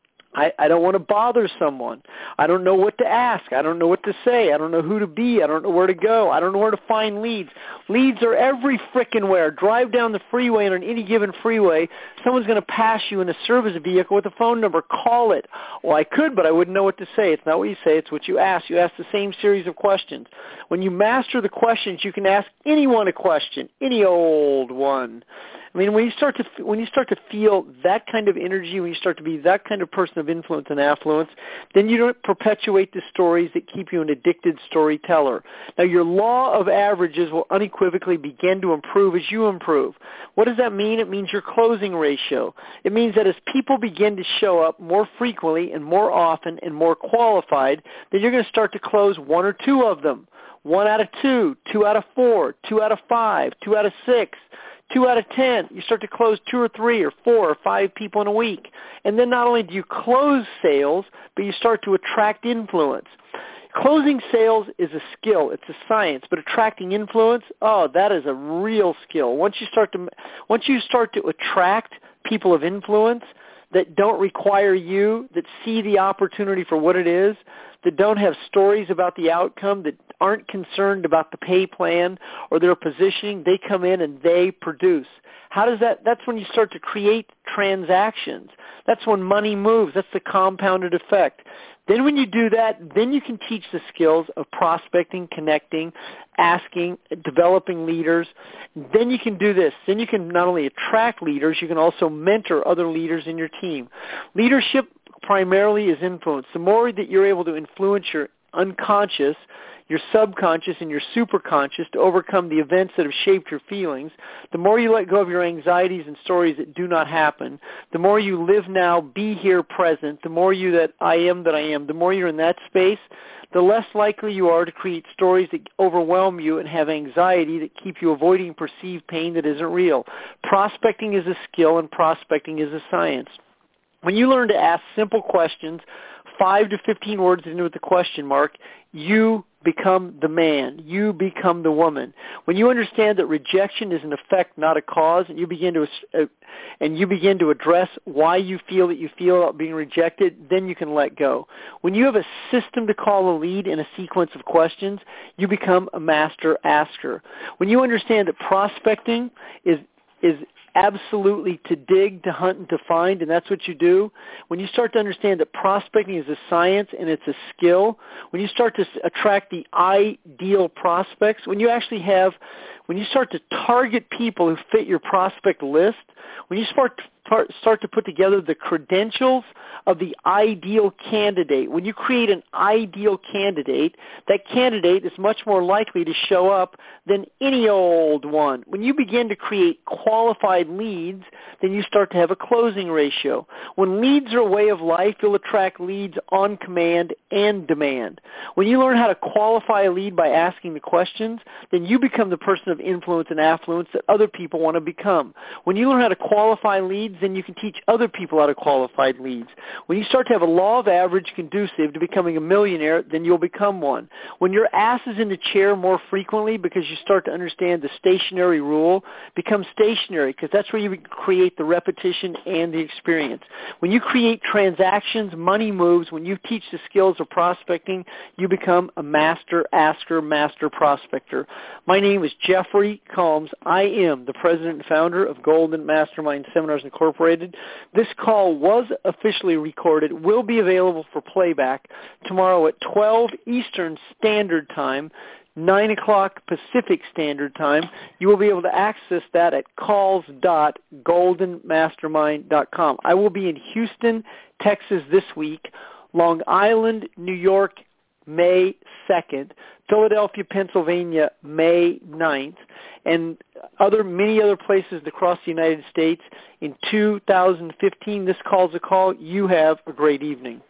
I don't want to bother someone. I don't know what to ask. I don't know what to say. I don't know who to be. I don't know where to go. I don't know where to find leads. Leads are every frickin' where. Drive down the freeway, and on any given freeway, someone's going to pass you in a service vehicle with a phone number. Call it. Well, I could, but I wouldn't know what to say. It's not what you say. It's what you ask. You ask the same series of questions. When you master the questions, you can ask anyone a question, any old one. I mean, when you start to feel that kind of energy, when you start to be that kind of person of influence and affluence, then you don't perpetuate the stories that keep you an addicted storyteller. Now, your law of averages will unequivocally begin to improve as you improve. What does that mean? It means your closing ratio. It means that as people begin to show up more frequently and more often and more qualified, then you're going to start to close one or two of them. 1 out of 2, 2 out of 4, 2 out of 5, 2 out of 6, 2 out of 10. You start to close 2 or 3 or 4 or 5 people in a week. And then not only do you close sales, but you start to attract influence. Closing sales is a skill. It's a science. But attracting influence, that is a real skill. Once you start to attract people of influence that don't require you, that see the opportunity for what it is, that don't have stories about the outcome, that aren't concerned about the pay plan or their positioning, they come in and they produce. How does that's when you start to create transactions. That's when money moves. That's the compounded effect. Then when you do that, then you can teach the skills of prospecting, connecting, asking, developing leaders. Then you can do this. Then you can not only attract leaders, you can also mentor other leaders in your team. Leadership primarily is influence. The more that you're able to influence your unconscious, your subconscious, and your superconscious to overcome the events that have shaped your feelings, the more you let go of your anxieties and stories that do not happen, the more you live now, be here, present, the more you that I am, the more you're in that space, the less likely you are to create stories that overwhelm you and have anxiety that keep you avoiding perceived pain that isn't real. Prospecting is a skill and prospecting is a science. When you learn to ask simple questions, 5 to 15 words into the question mark, you become the man. You become the woman. When you understand that rejection is an effect, not a cause, and you begin to address why you feel that you feel about being rejected, then you can let go. When you have a system to call a lead in a sequence of questions, you become a master asker. When you understand that prospecting is absolutely to dig, to hunt, and to find, and that's what you do. When you start to understand that prospecting is a science and it's a skill, when you start to attract the ideal prospects, when you start to target people who fit your prospect list, when you start to put together the credentials of the ideal candidate, when you create an ideal candidate, that candidate is much more likely to show up than any old one. When you begin to create qualified leads, then you start to have a closing ratio. When leads are a way of life, you'll attract leads on command and demand. When you learn how to qualify a lead by asking the questions, then you become the person of influence and affluence that other people want to become. When you learn how to qualify leads, then you can teach other people how to qualify leads. When you start to have a law of average conducive to becoming a millionaire, then you'll become one. When your ass is in the chair more frequently because you start to understand the stationary rule, become stationary because that's where you create the repetition and the experience. When you create transactions, money moves. When you teach the skills of prospecting, you become a master asker, master prospector. My name is Jeffrey Combs. I am the president and founder of Golden Mastermind Seminars Incorporated. This call was officially recorded, will be available for playback tomorrow at 12 Eastern Standard Time, 9 o'clock Pacific Standard Time. You will be able to access that at calls.goldenmastermind.com. I will be in Houston, Texas this week, Long Island, New York, May 2nd, Philadelphia, Pennsylvania, May 9th, and many other places across the United States in 2015. This call's a call. You have a great evening.